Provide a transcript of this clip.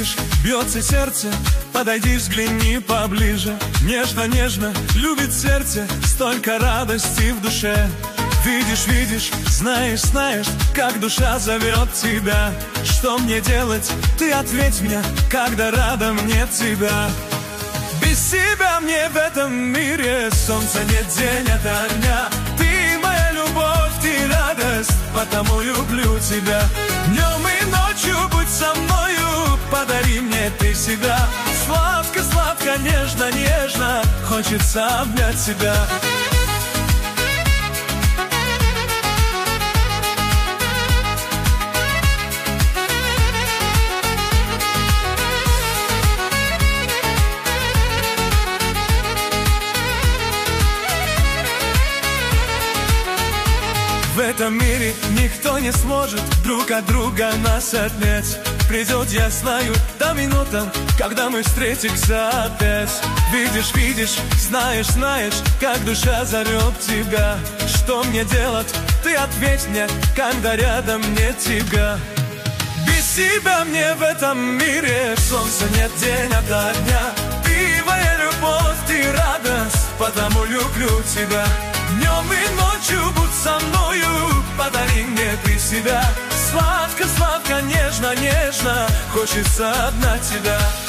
видишь, бьется сердце, подойди, взгляни поближе. Нежно, нежно любит сердце, столько радости в душе. Видишь, видишь, знаешь, знаешь, как душа зовет тебя. Что мне делать? Ты ответь мне, когда рядом нет тебя. Без тебя мне в этом мире солнца нет, день ото дня. Ты моя любовь, ты радость, потому люблю тебя. Днем и ночью будь со мною, подари мне ты себя. Сладко, сладко, нежно, нежно, хочется обнять тебя. В этом мире никто не сможет друг от друга нас отнять. Придет, я знаю, та минута, когда мы встретимся опять. Видишь, видишь, знаешь, знаешь, как душа зовет тебя. Что мне делать? Ты ответь мне, когда рядом нет тебя. Без тебя мне в этом мире солнца нет, день ото дня. Ты моя любовь, ты радость, потому люблю тебя. Днем и ночью будь со мною, подари мне ты себя. Сладко, сладко, нежно, нежно, хочется обнять тебя.